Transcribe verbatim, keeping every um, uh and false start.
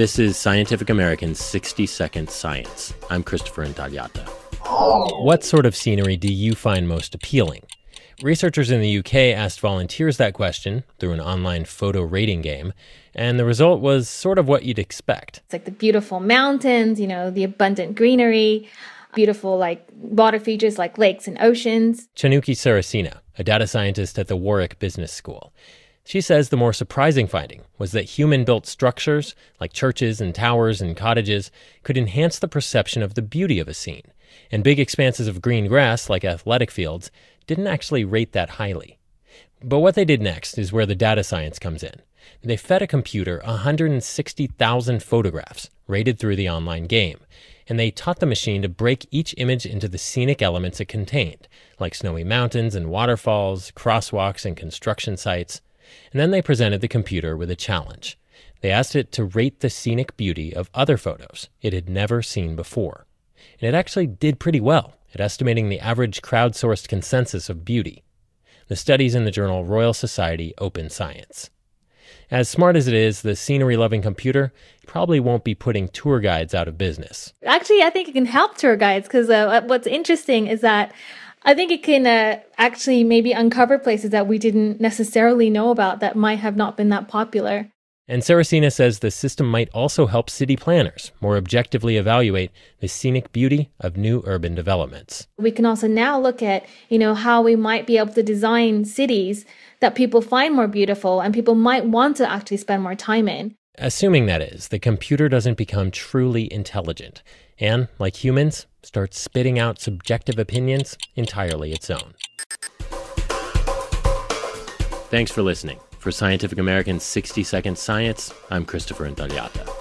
This is Scientific American's sixty second Science. I'm Christopher Intagliata. What sort of scenery do you find most appealing? Researchers in the U K asked volunteers that question through an online photo rating game, and the result was sort of what you'd expect. It's like the beautiful mountains, you know, the abundant greenery, beautiful like water features like lakes and oceans. Chanuki Saracina, a data scientist at the Warwick Business School. She says the more surprising finding was that human-built structures, like churches and towers and cottages, could enhance the perception of the beauty of a scene, and big expanses of green grass, like athletic fields, didn't actually rate that highly. But what they did next is where the data science comes in. They fed a computer one hundred sixty thousand photographs rated through the online game, and they taught the machine to break each image into the scenic elements it contained, like snowy mountains and waterfalls, crosswalks and construction sites. And then they presented the computer with a challenge. They asked it to rate the scenic beauty of other photos it had never seen before. And it actually did pretty well at estimating the average crowdsourced consensus of beauty. The study's in the journal Royal Society Open Science. As smart as it is, the scenery-loving computer probably won't be putting tour guides out of business. Actually, I think it can help tour guides because uh, what's interesting is that I think it can uh, actually maybe uncover places that we didn't necessarily know about that might have not been that popular. And Saracina says the system might also help city planners more objectively evaluate the scenic beauty of new urban developments. We can also now look at, you know, how we might be able to design cities that people find more beautiful and people might want to actually spend more time in. Assuming, that is, the computer doesn't become truly intelligent and, like humans, starts spitting out subjective opinions entirely its own. Thanks for listening. For Scientific American's sixty second Science, I'm Christopher Intagliata.